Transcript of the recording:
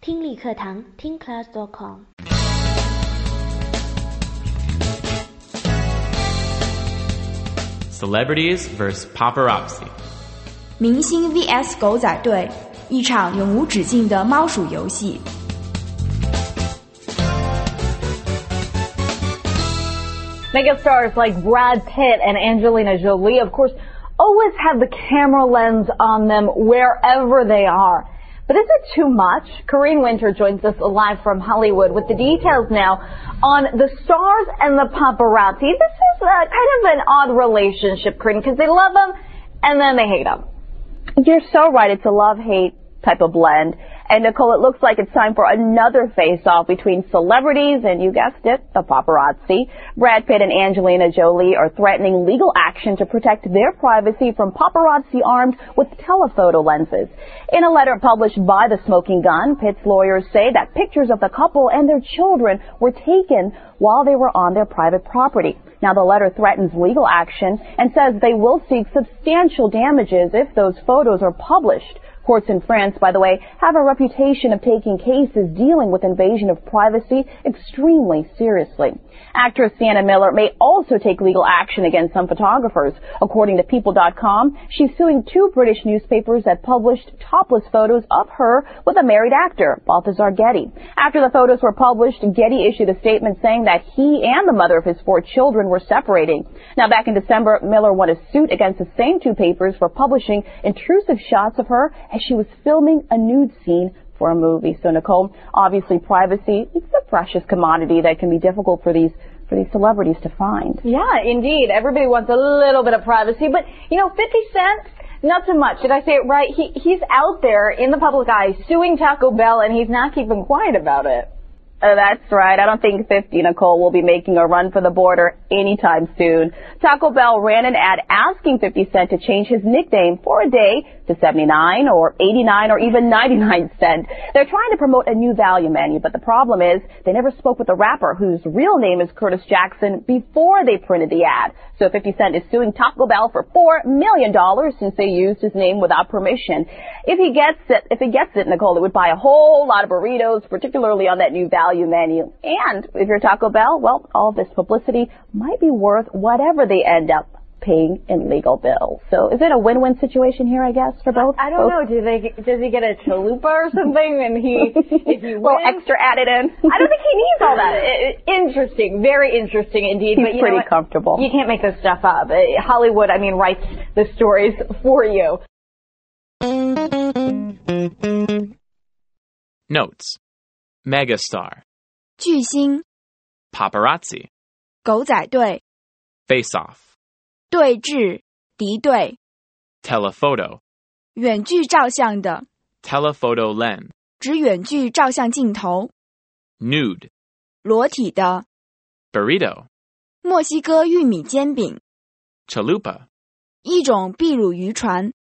听力课堂听 class.com。 Celebrities vs. Paparazzi。 明星 vs 狗仔队，一场永无止境的猫鼠游戏。 Megastars like Brad Pitt and Angelina Jolie, of course, always have the camera lens on them wherever they are. But is it too much? Corinne Winter joins us live from Hollywood with the details now on the stars and the paparazzi. This is kind of an odd relationship, Corinne, because they love them and then they hate them. You're so right. It's a love-hate type of blend. And Nicole, it looks like it's time for another face-off between celebrities and, you guessed it, the paparazzi. Brad Pitt and Angelina Jolie are threatening legal action to protect their privacy from paparazzi armed with telephoto lenses. In a letter published by The Smoking Gun, Pitt's lawyers say that pictures of the couple and their children were taken while they were on their private property. Now, the letter threatens legal action and says they will seek substantial damages if those photos are published. Courts in France, by the way, have a reputation of taking cases dealing with invasion of privacy extremely seriously. Actress Sienna Miller may also take legal action against some photographers. According to People.com, she's suing two British newspapers that published topless photos of her with a married actor, Balthazar Getty. After the photos were published, Getty issued a statement saying that he and the mother of his 4 children were separating. Now, back in December, Miller won a suit against the same two papers for publishing intrusive shots of her as she was filming a nude scene for a movie. So, Nicole, obviously privacy, it's a precious commodity that can be difficult for these celebrities to find. Yeah, indeed. Everybody wants a little bit of privacy, but, 50 Cent, not so much. Did I say it right? He's out there in the public eye suing Taco Bell, and he's not keeping quiet about it. That's right. I don't think 50, Nicole, will be making a run for the border anytime soon. Taco Bell ran an ad asking 50 Cent to change his nickname for a day to 79 or 89 or even 99 cent. They're trying to promote a new value menu, but the problem is they never spoke with the rapper whose real name is Curtis Jackson before they printed the ad. So 50 Cent is suing Taco Bell for $4 million since they used his name without permission. If he gets it, Nicole, it would buy a whole lot of burritos, particularly on that new value menu. And if you're Taco Bell, well, all this publicity might be worth whatever they end up paying in legal bills. So is it a win-win situation here, I guess, for both? I don't know. Does he get a chalupa or something? And if he well, extra added in. I don't think he needs all that. Interesting. Very interesting indeed. He's but pretty comfortable. You can't make this stuff up. Hollywood, writes the stories for you. Notes. Megastar. 巨星 Paparazzi. 狗仔队 Face off. 对峙敌对 Telephoto. 远距照相的 Telephoto lens. 指远距照相镜头 Nude. 裸体的 Burrito. 墨西哥玉米煎饼 Chalupa. 一种秘鲁渔船